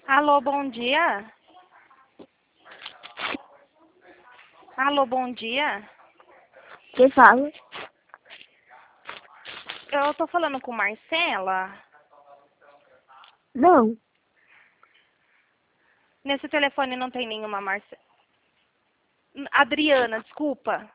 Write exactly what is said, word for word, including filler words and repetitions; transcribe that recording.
Alô, bom dia. Alô, bom dia. Quem fala? Eu tô falando com Marcela. Não. Nesse telefone não tem nenhuma Marcela. Adriana, desculpa.